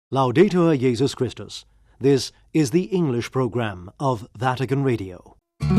Laudetur Jesus Christus. This is the English program of Vatican Radio.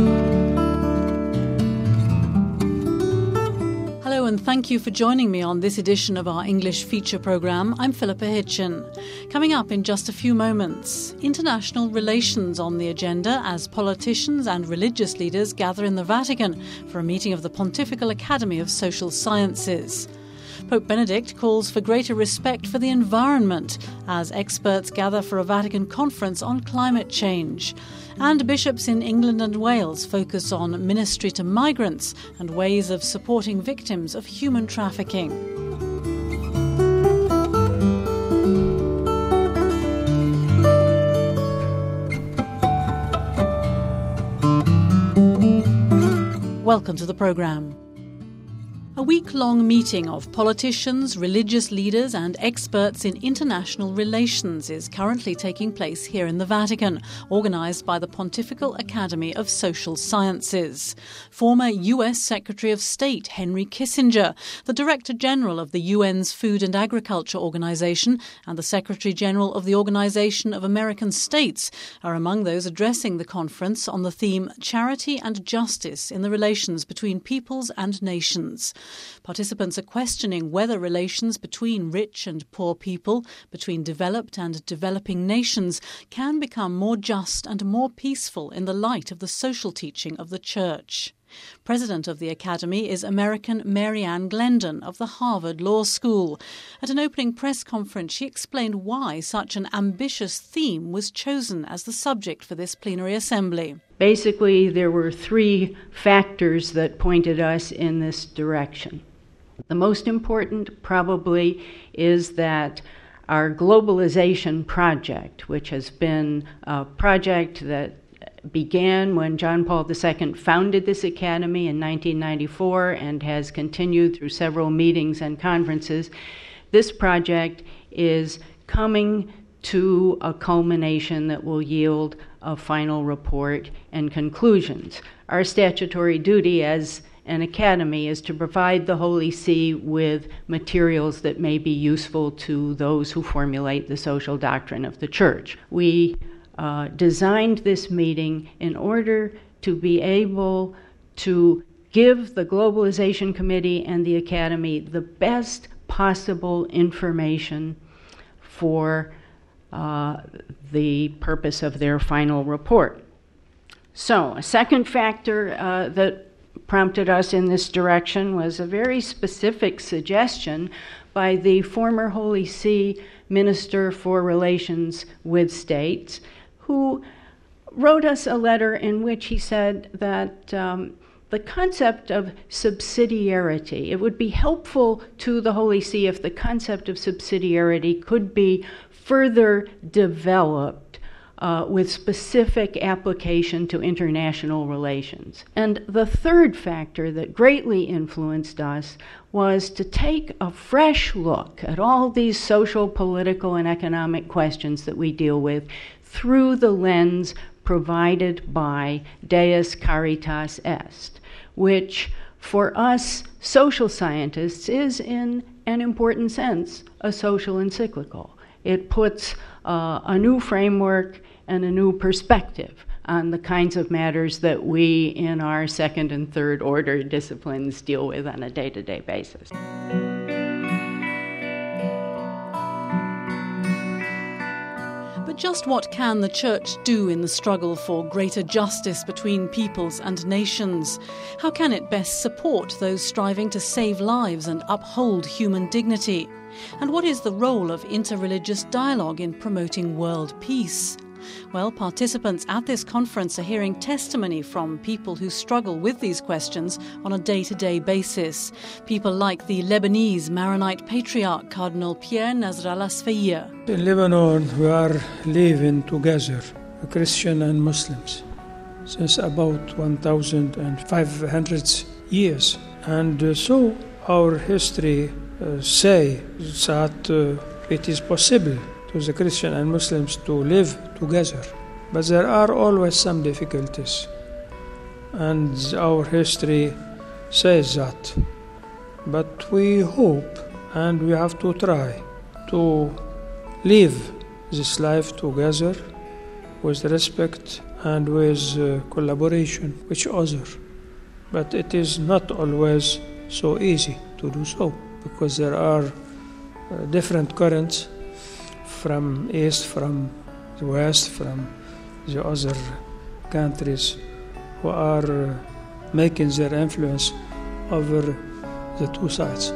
Hello and thank you for joining me on this edition of our English feature programme. I'm Philippa Hitchin. Coming up in just a few moments, international relations on the agenda as politicians and religious leaders gather in the Vatican for a meeting of the Pontifical Academy of Social Sciences. Pope Benedict calls for greater respect for the environment as experts gather for a Vatican conference on climate change. And bishops in England and Wales focus on ministry to migrants and ways of supporting victims of human trafficking. Welcome to the programme. A week-long meeting of politicians, religious leaders and experts in international relations is currently taking place here in the Vatican, organised by the Pontifical Academy of Social Sciences. Former US Secretary of State Henry Kissinger, the Director General of the UN's Food and Agriculture Organization and the Secretary General of the Organization of American States are among those addressing the conference on the theme Charity and Justice in the Relations between Peoples and Nations. Participants are questioning whether relations between rich and poor people, between developed and developing nations, can become more just and more peaceful in the light of the social teaching of the Church. President of the Academy is American Marianne Glendon of the Harvard Law School. At an opening press conference, she explained why such an ambitious theme was chosen as the subject for this plenary assembly. Basically, there were three factors that pointed us in this direction. The most important probably is that our globalization project, which has been a project that began when John Paul II founded this academy in 1994 and has continued through several meetings and conferences, this project is coming to a culmination that will yield a final report and conclusions. Our statutory duty as an academy is to provide the Holy See with materials that may be useful to those who formulate the social doctrine of the Church. We designed this meeting in order to be able to give the Globalization Committee and the Academy the best possible information for the purpose of their final report. So, a second factor that prompted us in this direction was a very specific suggestion by the former Holy See Minister for Relations with States, who wrote us a letter in which he said that the concept of subsidiarity, it would be helpful to the Holy See if the concept of subsidiarity could be further developed with specific application to international relations. And the third factor that greatly influenced us was to take a fresh look at all these social, political, and economic questions that we deal with through the lens provided by Deus Caritas Est, which for us social scientists is in an important sense a social encyclical. It puts a new framework and a new perspective on the kinds of matters that we in our second and third order disciplines deal with on a day-to-day basis. But just what can the Church do in the struggle for greater justice between peoples and nations? How can it best support those striving to save lives and uphold human dignity? And what is the role of interreligious dialogue in promoting world peace? Well, participants at this conference are hearing testimony from people who struggle with these questions on a day-to-day basis. People like the Lebanese Maronite Patriarch Cardinal Pierre Nasrallah Sfeir. In Lebanon, we are living together, Christians and Muslims, since about 1,500 years. And so our history say that it is possible to the Christians and Muslims to live together. But there are always some difficulties. And our history says that. But we hope and we have to try to live this life together with respect and with collaboration with each other. But it is not always so easy to do so, because there are different currents from east, from the west, from the other countries who are making their influence over the two sides.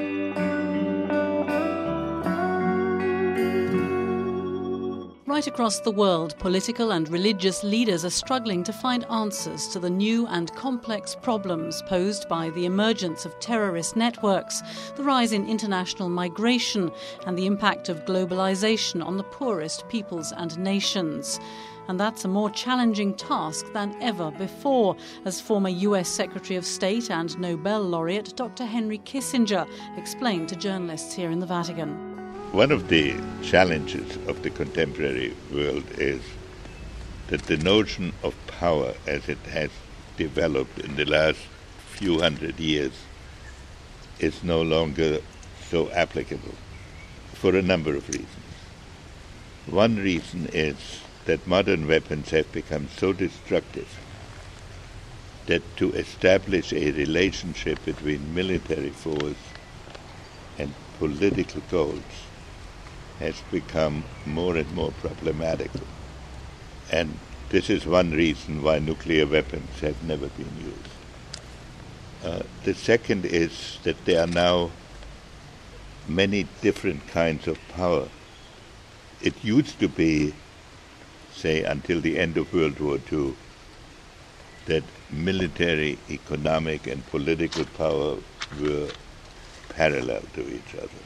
Right across the world, political and religious leaders are struggling to find answers to the new and complex problems posed by the emergence of terrorist networks, the rise in international migration, and the impact of globalization on the poorest peoples and nations. And that's a more challenging task than ever before, as former US Secretary of State and Nobel laureate Dr. Henry Kissinger explained to journalists here in the Vatican. One of the challenges of the contemporary world is that the notion of power as it has developed in the last few hundred years is no longer so applicable for a number of reasons. One reason is that modern weapons have become so destructive that to establish a relationship between military force and political goals has become more and more problematical. And this is one reason why nuclear weapons have never been used. The second is that there are now many different kinds of power. It used to be, say, until the end of World War II, that military, economic, and political power were parallel to each other.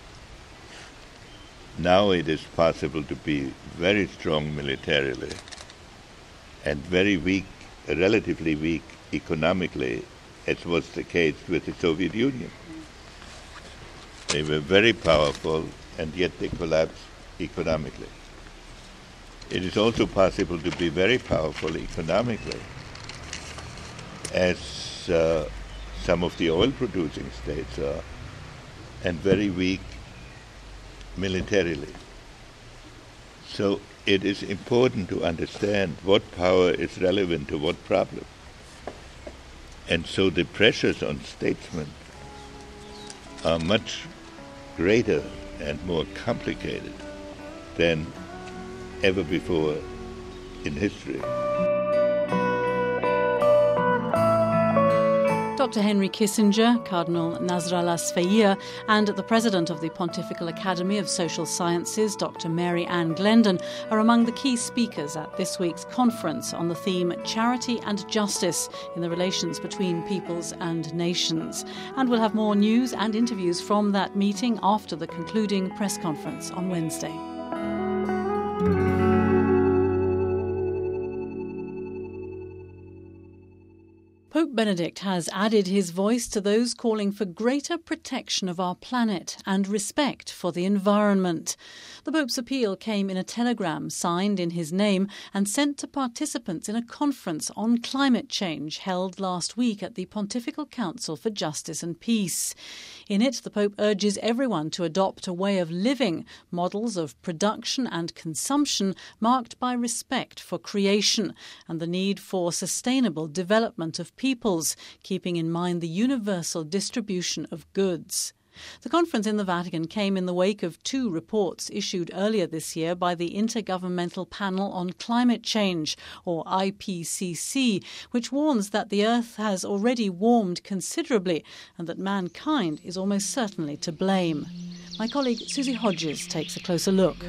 Now it is possible to be very strong militarily and very weak, relatively weak economically, as was the case with the Soviet Union. They were very powerful, and yet they collapsed economically. It is also possible to be very powerful economically, as some of the oil-producing states are, and very weak militarily. So it is important to understand what power is relevant to what problem. And so the pressures on statesmen are much greater and more complicated than ever before in history. Dr. Henry Kissinger, Cardinal Nasrallah Sfeir, and the President of the Pontifical Academy of Social Sciences, Dr. Mary Ann Glendon, are among the key speakers at this week's conference on the theme Charity and Justice in the Relations Between Peoples and Nations. And we'll have more news and interviews from that meeting after the concluding press conference on Wednesday. Pope Benedict has added his voice to those calling for greater protection of our planet and respect for the environment. The Pope's appeal came in a telegram signed in his name and sent to participants in a conference on climate change held last week at the Pontifical Council for Justice and Peace. In it, the Pope urges everyone to adopt a way of living, models of production and consumption marked by respect for creation and the need for sustainable development of peoples, keeping in mind the universal distribution of goods. The conference in the Vatican came in the wake of two reports issued earlier this year by the Intergovernmental Panel on Climate Change, or IPCC, which warns that the Earth has already warmed considerably and that mankind is almost certainly to blame. My colleague Susie Hodges takes a closer look.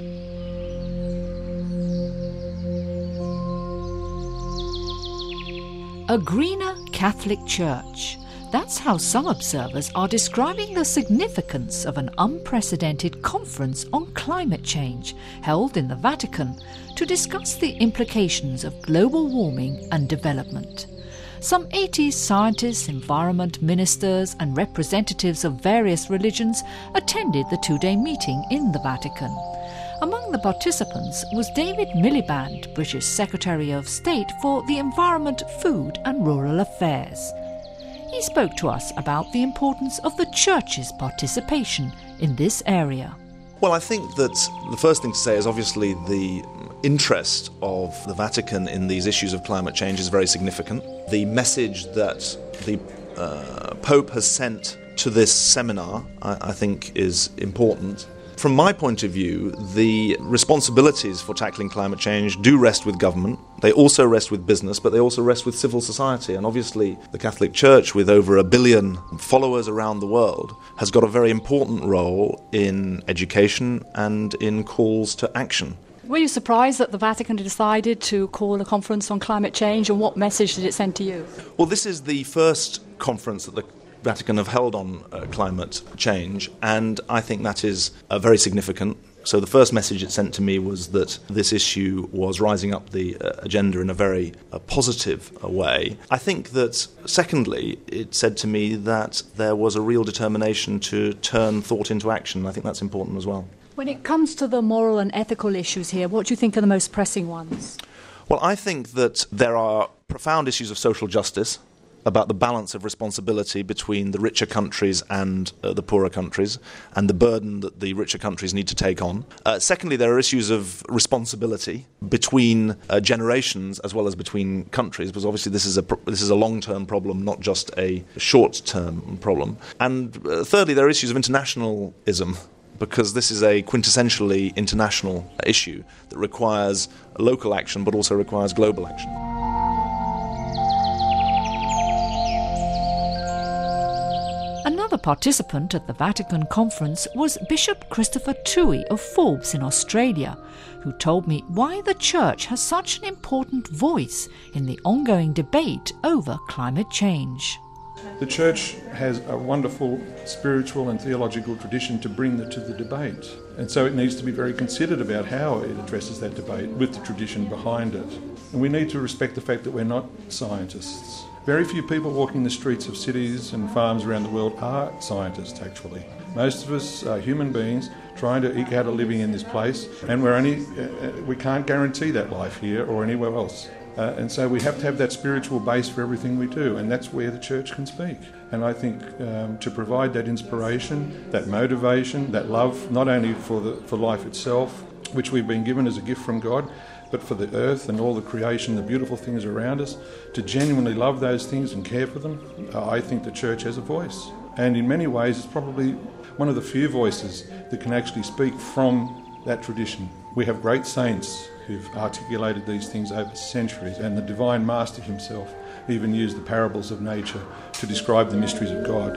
A greener Catholic Church. That's how some observers are describing the significance of an unprecedented conference on climate change held in the Vatican to discuss the implications of global warming and development. Some 80 scientists, environment ministers and representatives of various religions attended the two-day meeting in the Vatican. Among the participants was David Miliband, British Secretary of State for the Environment, Food and Rural Affairs. He spoke to us about the importance of the Church's participation in this area. Well, I think that the first thing to say is obviously the interest of the Vatican in these issues of climate change is very significant. The message that the Pope has sent to this seminar, I think, is important. From my point of view, the responsibilities for tackling climate change do rest with government. They also rest with business, but they also rest with civil society. And obviously, the Catholic Church, with over 1 billion followers around the world, has got a very important role in education and in calls to action. Were you surprised that the Vatican decided to call a conference on climate change, and what message did it send to you? Well, this is the first conference that the Vatican have held on climate change, and I think that is very significant. So the first message it sent to me was that this issue was rising up the agenda in a very positive way. I think that, secondly, it said to me that there was a real determination to turn thought into action. I think that's important as well. When it comes to the moral and ethical issues here, what do you think are the most pressing ones? Well, I think that there are profound issues of social justice, about the balance of responsibility between the richer countries and the poorer countries, and the burden that the richer countries need to take on. Secondly, there are issues of responsibility between generations as well as between countries, because obviously this is a long-term problem, not just a short-term problem. And thirdly, there are issues of internationalism, because this is a quintessentially international issue that requires local action but also requires global action. Another participant at the Vatican conference was Bishop Christopher Toohey of Forbes in Australia, who told me why the Church has such an important voice in the ongoing debate over climate change. The Church has a wonderful spiritual and theological tradition to bring to the debate, and so it needs to be very considered about how it addresses that debate with the tradition behind it. And we need to respect the fact that we're not scientists. Very few people walking the streets of cities and farms around the world are scientists, actually. Most of us are human beings trying to eke out a living in this place, and we can't guarantee that life here or anywhere else. And so we have to have that spiritual base for everything we do, and that's where the Church can speak. And I think to provide that inspiration, that motivation, that love, not only for life itself, which we've been given as a gift from God, but for the earth and all the creation, the beautiful things around us, to genuinely love those things and care for them, I think the Church has a voice. And in many ways, it's probably one of the few voices that can actually speak from that tradition. We have great saints who've articulated these things over centuries, and the Divine Master himself even used the parables of nature to describe the mysteries of God.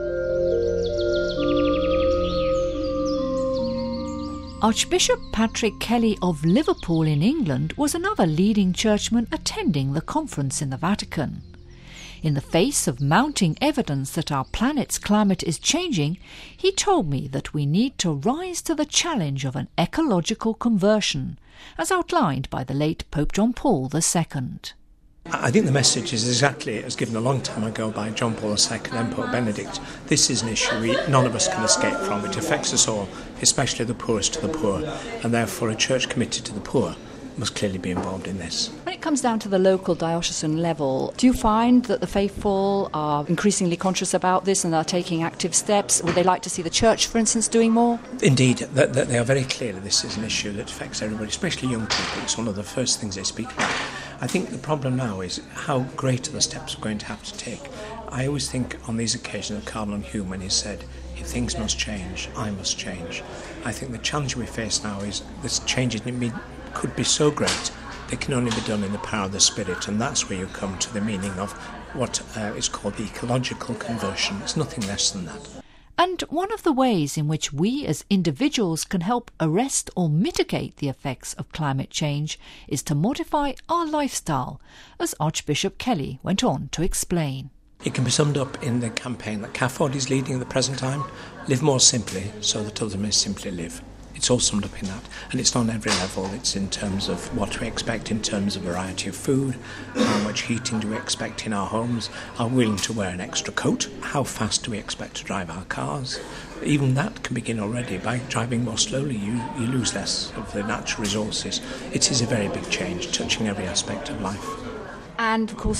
Archbishop Patrick Kelly of Liverpool in England was another leading churchman attending the conference in the Vatican. In the face of mounting evidence that our planet's climate is changing, he told me that we need to rise to the challenge of an ecological conversion, as outlined by the late Pope John Paul II. I think the message is exactly as given a long time ago by John Paul II and Pope Benedict. This is an issue none of us can escape from. It affects us all, especially the poorest of the poor, and therefore a church committed to the poor must clearly be involved in this. When it comes down to the local diocesan level, do you find that the faithful are increasingly conscious about this and are taking active steps? Would they like to see the church, for instance, doing more? Indeed, that they are very clear that this is an issue that affects everybody, especially young people. It's one of the first things they speak about. I think the problem now is how great are the steps we're going to have to take. I always think on these occasions of Cardinal Hume when he said, if things must change, I must change. I think the challenge we face now is this change could be so great, they can only be done in the power of the Spirit, and that's where you come to the meaning of what is called the ecological conversion. It's nothing less than that. And one of the ways in which we as individuals can help arrest or mitigate the effects of climate change is to modify our lifestyle, as Archbishop Kelly went on to explain. It can be summed up in the campaign that CAFOD is leading at the present time. Live more simply so that others may simply live. It's all summed up in that, and it's not on every level. It's in terms of what we expect in terms of variety of food, how much heating do we expect in our homes, are we willing to wear an extra coat, how fast do we expect to drive our cars. Even that can begin already. By driving more slowly, you lose less of the natural resources. It is a very big change, touching every aspect of life. And, of course, it's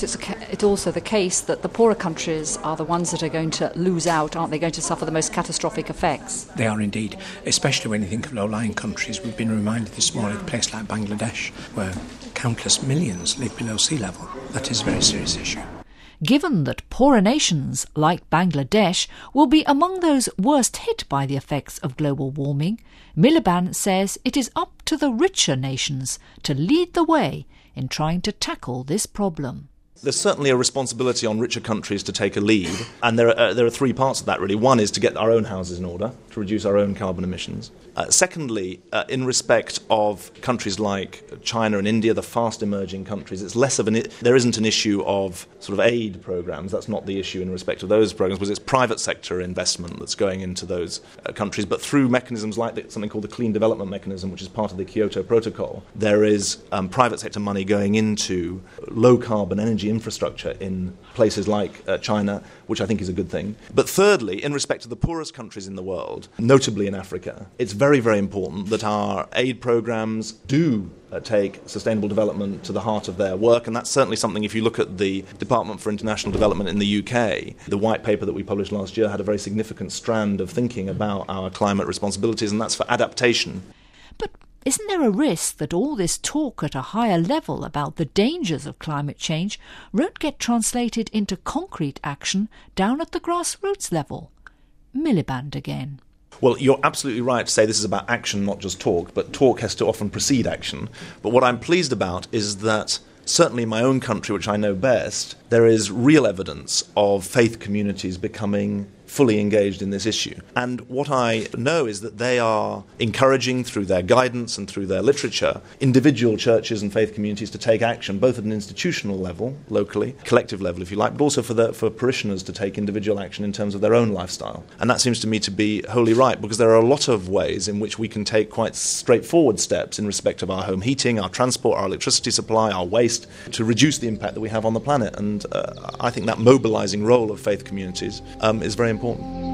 it also the case that the poorer countries are the ones that are going to lose out? Aren't they going to suffer the most catastrophic effects? They are indeed, especially when you think of low-lying countries. We've been reminded this morning of a place like Bangladesh, where countless millions live below sea level. That is a very serious issue. Given that poorer nations like Bangladesh will be among those worst hit by the effects of global warming, Miliband says it is up to the richer nations to lead the way in trying to tackle this problem. There's certainly a responsibility on richer countries to take a lead, and there are three parts of that, really. One is to get our own houses in order, to reduce our own carbon emissions. Secondly, in respect of countries like China and India, the fast-emerging countries, it's less of there isn't an issue of sort of aid programs. That's not the issue in respect of those programs, because it's private sector investment that's going into those countries. But through mechanisms like something called the Clean Development Mechanism, which is part of the Kyoto Protocol, there is private sector money going into low-carbon energy infrastructure in places like China, which I think is a good thing. But thirdly, in respect to the poorest countries in the world, notably in Africa, it's very, very important that our aid programs do take sustainable development to the heart of their work, and that's certainly something. If you look at the Department for International Development in the UK, the white paper that we published last year had a very significant strand of thinking about our climate responsibilities, and that's for adaptation. But isn't there a risk that all this talk at a higher level about the dangers of climate change won't get translated into concrete action down at the grassroots level? Miliband again. Well, you're absolutely right to say this is about action, not just talk, but talk has to often precede action. But what I'm pleased about is that certainly in my own country, which I know best, there is real evidence of faith communities becoming fully engaged in this issue. And what I know is that they are encouraging, through their guidance and through their literature, individual churches and faith communities to take action, both at an institutional level, locally, collective level if you like, but also for parishioners to take individual action in terms of their own lifestyle. And that seems to me to be wholly right, because there are a lot of ways in which we can take quite straightforward steps in respect of our home heating, our transport, our electricity supply, our waste, to reduce the impact that we have on the planet. And I think that mobilising role of faith communities is very important.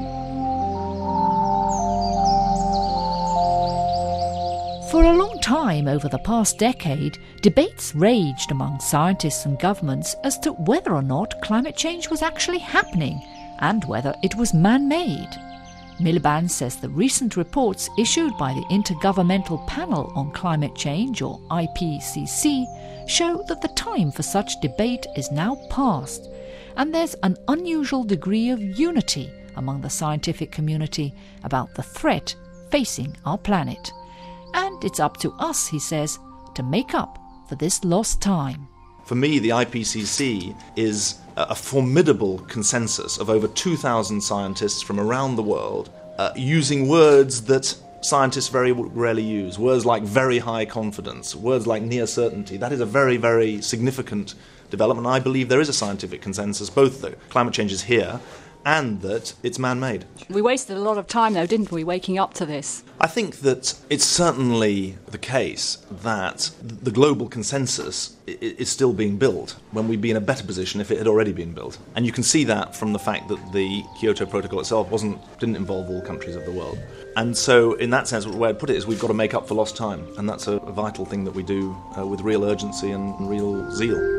For a long time over the past decade, debates raged among scientists and governments as to whether or not climate change was actually happening and whether it was man-made. Miliband says the recent reports issued by the Intergovernmental Panel on Climate Change, or IPCC, show that the time for such debate is now past, and there's an unusual degree of unity among the scientific community about the threat facing our planet. And it's up to us, he says, to make up for this lost time. For me, the IPCC is a formidable consensus of over 2,000 scientists from around the world using words that scientists very rarely use. Words like very high confidence, words like near certainty. That is a very, very significant development. I believe there is a scientific consensus, both that climate change is here and that it's man-made. We wasted a lot of time, though, didn't we, waking up to this? I think that it's certainly the case that the global consensus is still being built, when we'd be in a better position if it had already been built. And you can see that from the fact that the Kyoto Protocol itself didn't involve all countries of the world. And so, in that sense, the way I'd put it is we've got to make up for lost time, and that's a vital thing that we do with real urgency and real zeal.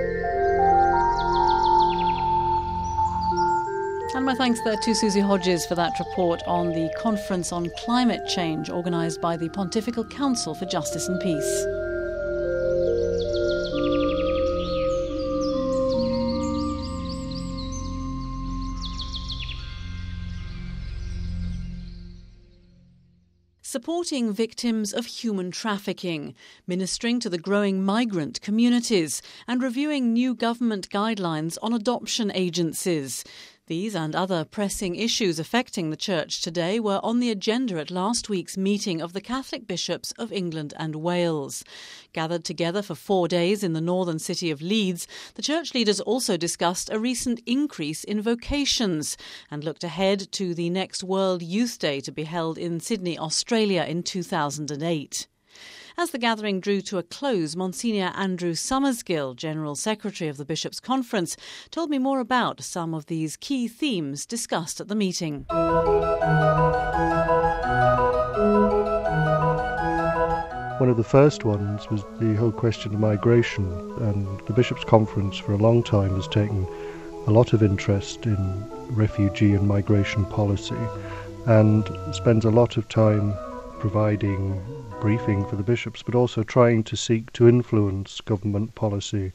And my thanks there to Susie Hodges for that report on the Conference on Climate Change organised by the Pontifical Council for Justice and Peace. Supporting victims of human trafficking, ministering to the growing migrant communities, and reviewing new government guidelines on adoption agencies. These and other pressing issues affecting the Church today were on the agenda at last week's meeting of the Catholic bishops of England and Wales. Gathered together for 4 days in the northern city of Leeds, the Church leaders also discussed a recent increase in vocations and looked ahead to the next World Youth Day to be held in Sydney, Australia in 2008. As the gathering drew to a close, Monsignor Andrew Summersgill, General Secretary of the Bishops' Conference, told me more about some of these key themes discussed at the meeting. One of the first ones was the whole question of migration, and the Bishops' Conference for a long time has taken a lot of interest in refugee and migration policy and spends a lot of time providing briefing for the bishops, but also trying to seek to influence government policy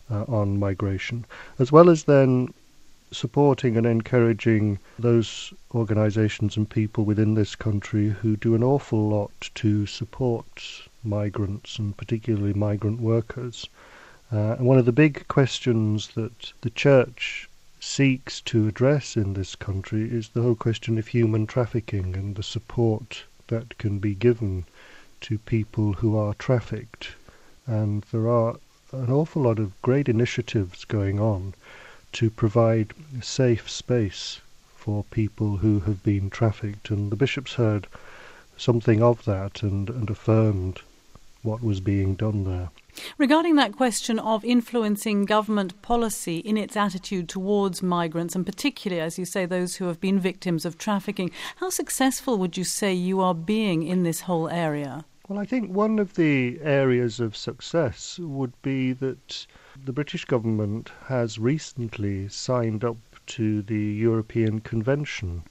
on migration, as well as then supporting and encouraging those organisations and people within this country who do an awful lot to support migrants and particularly migrant workers. And one of the big questions that the Church seeks to address in this country is the whole question of human trafficking and the support that can be given to people who are trafficked. And there are an awful lot of great initiatives going on to provide a safe space for people who have been trafficked, and the bishops heard something of that and affirmed what was being done there. Regarding that question of influencing government policy in its attitude towards migrants, and particularly, as you say, those who have been victims of trafficking, how successful would you say you are being in this whole area? Well, I think one of the areas of success would be that the British government has recently signed up to the European Convention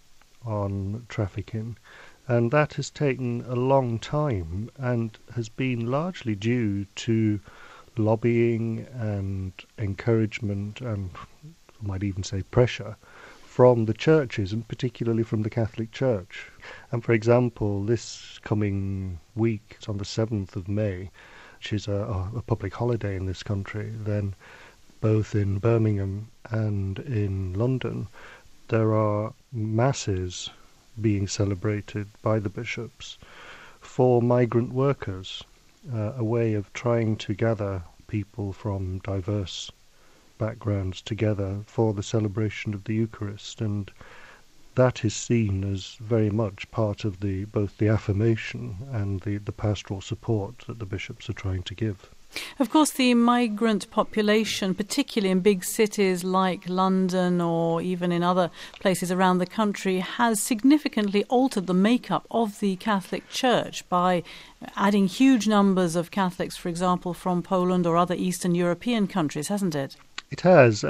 on Trafficking, and that has taken a long time and has been largely due to lobbying and encouragement and, I might even say, pressure from the churches, and particularly from the Catholic Church. And for example, this coming week, it's on the 7th of May, which is a public holiday in this country, then both in Birmingham and in London, there are masses being celebrated by the bishops for migrant workers, a way of trying to gather people from diverse backgrounds together for the celebration of the Eucharist, and that is seen as very much part of both the affirmation and the pastoral support that the bishops are trying to give. Of course, the migrant population, particularly in big cities like London or even in other places around the country, has significantly altered the makeup of the Catholic Church by adding huge numbers of Catholics, for example, from Poland or other Eastern European countries, hasn't it? It has.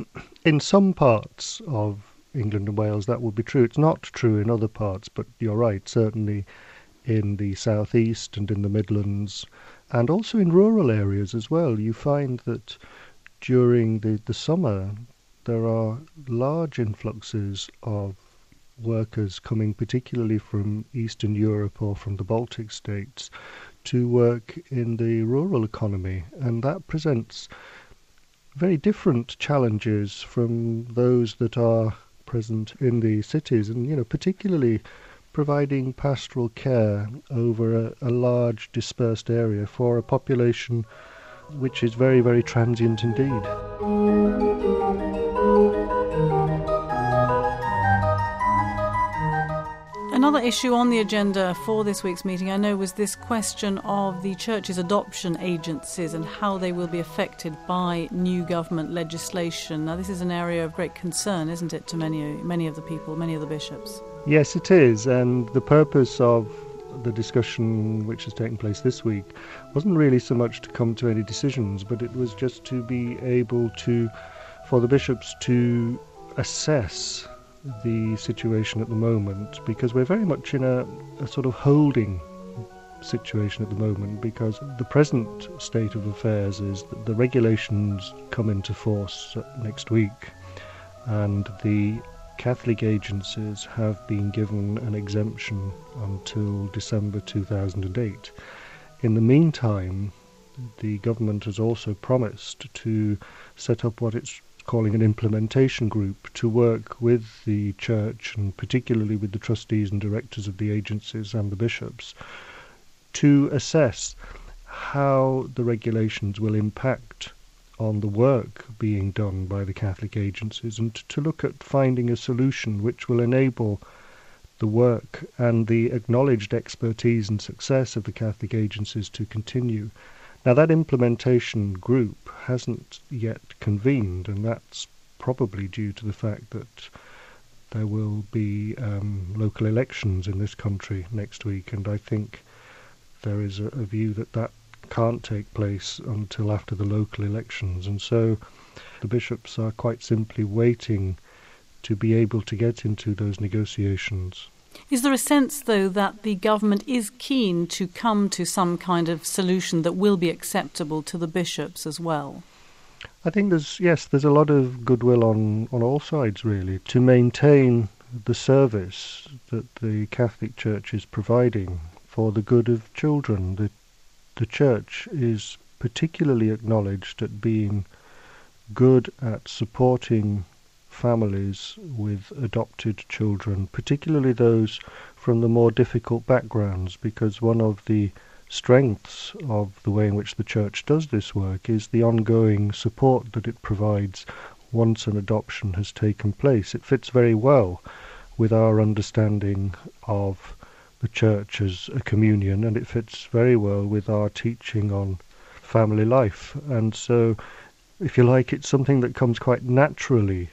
In some parts of England and Wales that would be true. It's not true in other parts, but you're right, certainly in the southeast and in the Midlands, and also in rural areas as well. You find that during the summer there are large influxes of workers coming particularly from Eastern Europe or from the Baltic states to work in the rural economy, and that presents very different challenges from those that are present in the cities, and particularly providing pastoral care over a large dispersed area for a population which is very, very transient indeed. Another issue on the agenda for this week's meeting, I know, was this question of the Church's adoption agencies and how they will be affected by new government legislation. Now, this is an area of great concern, isn't it, to many of the people, many of the bishops? Yes, it is, and the purpose of the discussion which has taken place this week wasn't really so much to come to any decisions, but it was just to be able for the bishops to assess the situation at the moment, because we're very much in a sort of holding situation at the moment, because the present state of affairs is that the regulations come into force next week, and the Catholic agencies have been given an exemption until December 2008. In the meantime, the government has also promised to set up what it's calling an implementation group to work with the Church, and particularly with the trustees and directors of the agencies and the bishops, to assess how the regulations will impact on the work being done by the Catholic agencies, and to look at finding a solution which will enable the work and the acknowledged expertise and success of the Catholic agencies to continue. Now, that implementation group hasn't yet convened, and that's probably due to the fact that there will be local elections in this country next week, and I think there is a view that can't take place until after the local elections, and so the bishops are quite simply waiting to be able to get into those negotiations. Is there a sense, though, that the government is keen to come to some kind of solution that will be acceptable to the bishops as well? I think there's a lot of goodwill on all sides, really, to maintain the service that the Catholic Church is providing for the good of children. The Church is particularly acknowledged at being good at supporting families with adopted children, particularly those from the more difficult backgrounds, because one of the strengths of the way in which the Church does this work is the ongoing support that it provides once an adoption has taken place. It fits very well with our understanding of the Church as a communion, and it fits very well with our teaching on family life. And so, if you like, it's something that comes quite naturally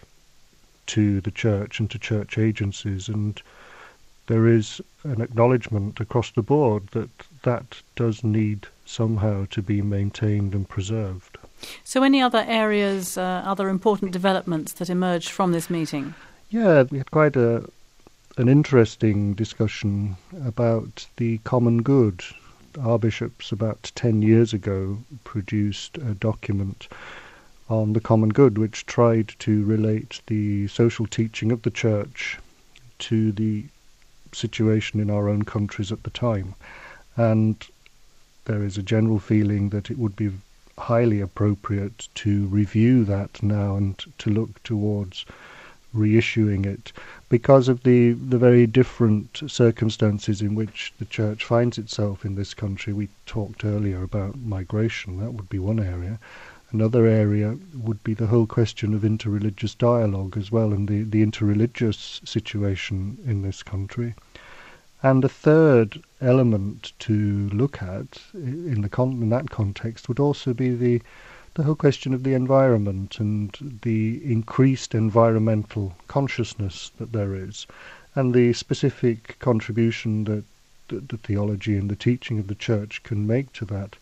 to the Church and to Church agencies, and there is an acknowledgement across the board that does need somehow to be maintained and preserved. So any other areas, other important developments that emerged from this meeting? Yeah, we had quite an interesting discussion about the common good. Our bishops about 10 years ago produced a document on the common good, which tried to relate the social teaching of the Church to the situation in our own countries at the time. And there is a general feeling that it would be highly appropriate to review that now and to look towards reissuing it, because of the very different circumstances in which the Church finds itself in this country. We talked earlier about migration. That would be one area. Another area would be the whole question of interreligious dialogue as well, and the interreligious situation in this country. And a third element to look at in that context would also be the whole question of the environment and the increased environmental consciousness that there is, and the specific contribution that the theology and the teaching of the Church can make to that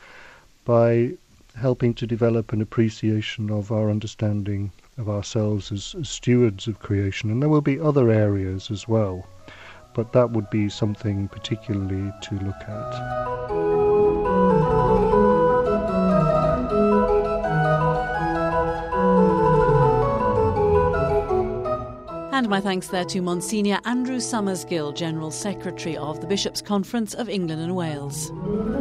by helping to develop an appreciation of our understanding of ourselves as stewards of creation. And there will be other areas as well, but that would be something particularly to look at. And my thanks there to Monsignor Andrew Summersgill, General Secretary of the Bishops' Conference of England and Wales.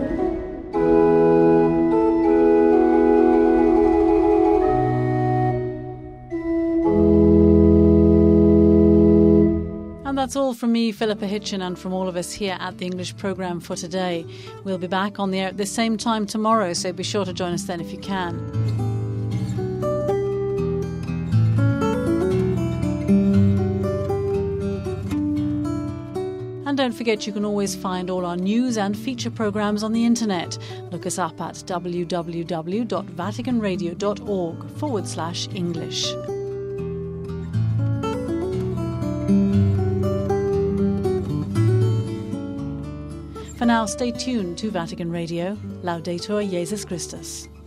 That's all from me, Philippa Hitchin, and from all of us here at the English programme for today. We'll be back on the air at the same time tomorrow, so be sure to join us then if you can. And don't forget, you can always find all our news and feature programmes on the internet. Look us up at www.vaticanradio.org/English. For now, stay tuned to Vatican Radio. Laudetur Jesus Christus.